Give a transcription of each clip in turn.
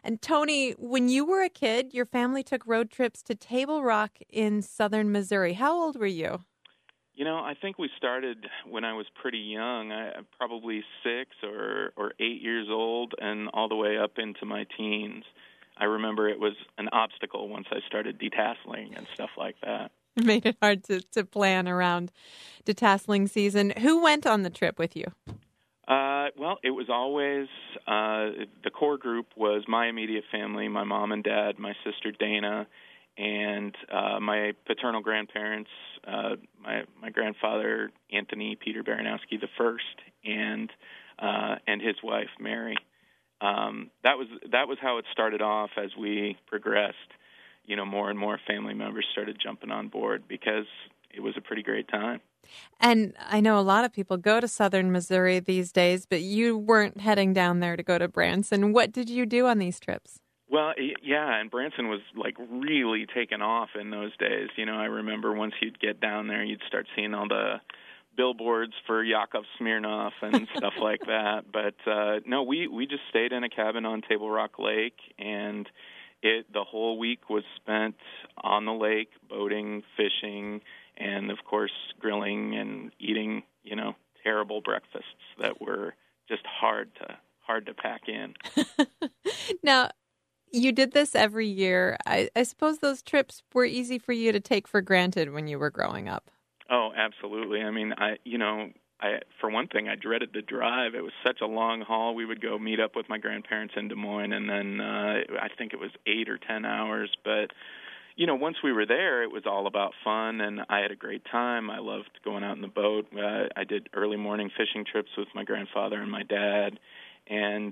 And Tony, when you were a kid, your family took road trips to Table Rock in southern Missouri. How old were you? I think we started when I was pretty young, probably 6 or 8 years old, and all the way up into my teens. I remember it was an obstacle once I started detasseling and stuff like that. Made it hard to plan around detasseling season. Who went on the trip with you? Well, it was always, the core group was my immediate family, my mom and dad, my sister Dana, and my paternal grandparents, my grandfather, Anthony Peter Baranowski the first, and his wife, Mary. That was how it started off. As we progressed, more and more family members started jumping on board because it was a pretty great time. And I know a lot of people go to southern Missouri these days, but you weren't heading down there to go to Branson. What did you do on these trips? Well, yeah, and Branson was really taken off in those days. I remember once you'd get down there, you'd start seeing all the billboards for Yakov Smirnoff and stuff like that. But no, we just stayed in a cabin on Table Rock Lake, and the whole week was spent on the lake, boating, fishing, and of course grilling and eating, terrible breakfasts that were just hard to pack in. Now, you did this every year. I suppose those trips were easy for you to take for granted when you were growing up. Oh, absolutely. I mean, I for one thing, I dreaded the drive. It was such a long haul. We would go meet up with my grandparents in Des Moines, and then I think it was 8 or 10 hours. But once we were there, it was all about fun, and I had a great time. I loved going out in the boat. I did early morning fishing trips with my grandfather and my dad. And,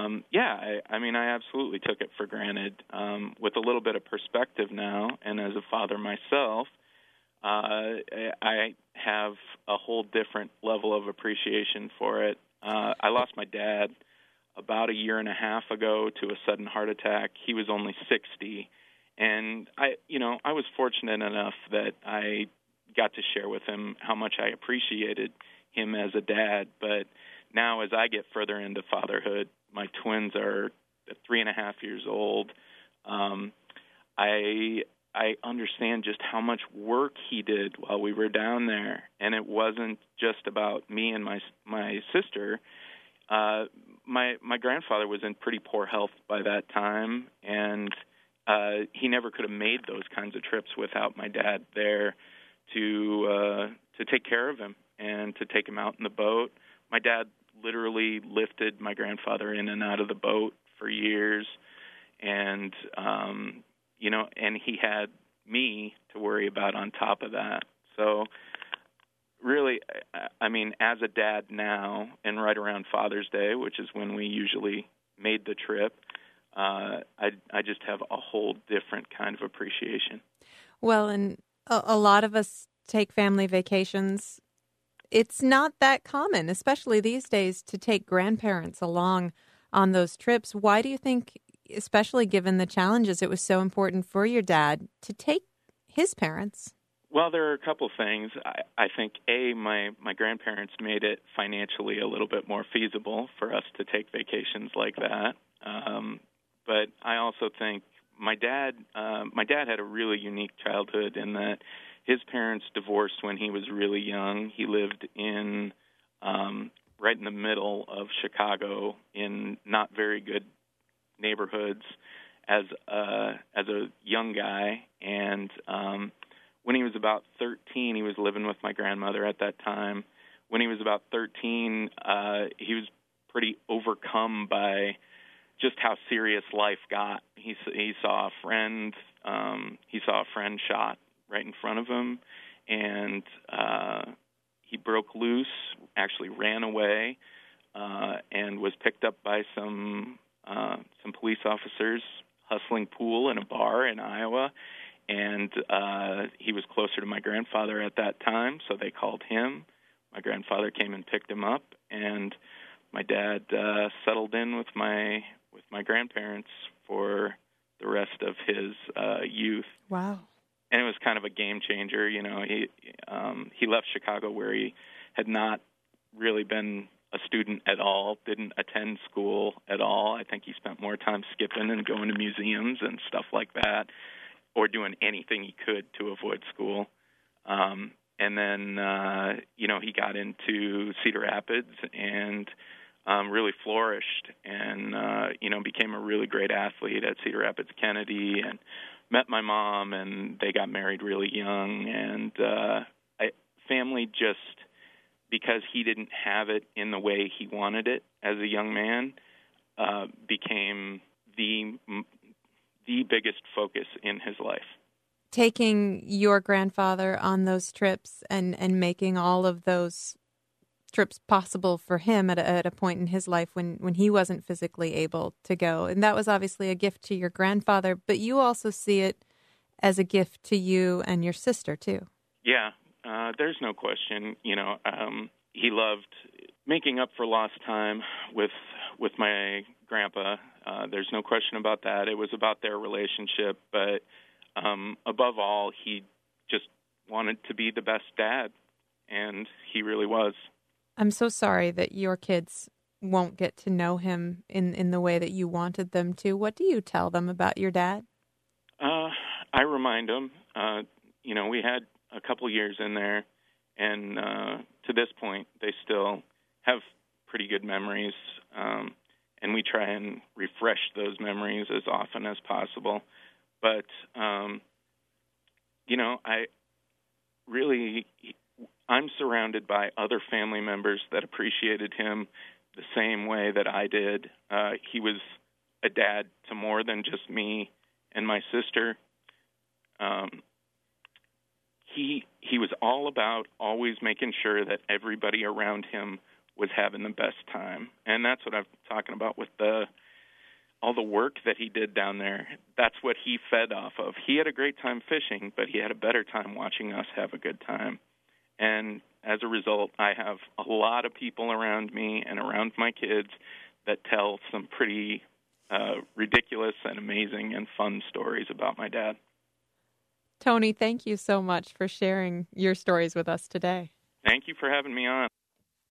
I absolutely took it for granted. With a little bit of perspective now, and as a father myself, I have a whole different level of appreciation for it. I lost my dad about a year and a half ago to a sudden heart attack. He was only 60. And I was fortunate enough that I got to share with him how much I appreciated him as a dad. But now, as I get further into fatherhood, my twins are 3.5 years old. I understand just how much work he did while we were down there, and it wasn't just about me and my sister. My grandfather was in pretty poor health by that time, and he never could have made those kinds of trips without my dad there to take care of him and to take him out in the boat. My dad literally lifted my grandfather in and out of the boat for years, and and he had me to worry about on top of that. So really, I mean, as a dad now, and right around Father's Day, which is when we usually made the trip, I just have a whole different kind of appreciation. Well, and a lot of us take family vacations. It's not that common, especially these days, to take grandparents along on those trips. Why do you think, especially given the challenges, it was so important for your dad to take his parents? Well, there are a couple things. I think, my grandparents made it financially a little bit more feasible for us to take vacations like that. But I also think my dad had a really unique childhood in that his parents divorced when he was really young. He lived in right in the middle of Chicago in not very good neighborhoods as a young guy, and when he was about 13, he was living with my grandmother at that time. When he was about 13, he was pretty overcome by just how serious life got. He saw a friend. He saw a friend shot right in front of him, and he broke loose. Actually, ran away, and was picked up by some police officers hustling pool in a bar in Iowa. And he was closer to my grandfather at that time, so they called him. My grandfather came and picked him up, and my dad settled in with my grandparents for the rest of his youth. Wow. And it was kind of a game changer. He left Chicago where he had not really been a student at all, didn't attend school at all. I think he spent more time skipping and going to museums and stuff like that, or doing anything he could to avoid school. And then, he got into Cedar Rapids and really flourished and, became a really great athlete at Cedar Rapids Kennedy and met my mom, and they got married really young. And family just, because he didn't have it in the way he wanted it as a young man, became the biggest focus in his life. Taking your grandfather on those trips and making all of those trips possible for him at a point in his life when he wasn't physically able to go. And that was obviously a gift to your grandfather, but you also see it as a gift to you and your sister, too. Yeah, there's no question. He loved making up for lost time with my grandpa. There's no question about that. It was about their relationship, but above all, he just wanted to be the best dad, and he really was. I'm so sorry that your kids won't get to know him in the way that you wanted them to. What do you tell them about your dad? I remind them, we had a couple years in there, and to this point, they still have pretty good memories, and we try and refresh those memories as often as possible. But, I'm surrounded by other family members that appreciated him the same way that I did. He was a dad to more than just me and my sister. He was all about always making sure that everybody around him was having the best time. And that's what I'm talking about with all the work that he did down there. That's what he fed off of. He had a great time fishing, but he had a better time watching us have a good time. And as a result, I have a lot of people around me and around my kids that tell some pretty ridiculous and amazing and fun stories about my dad. Tony, thank you so much for sharing your stories with us today. Thank you for having me on.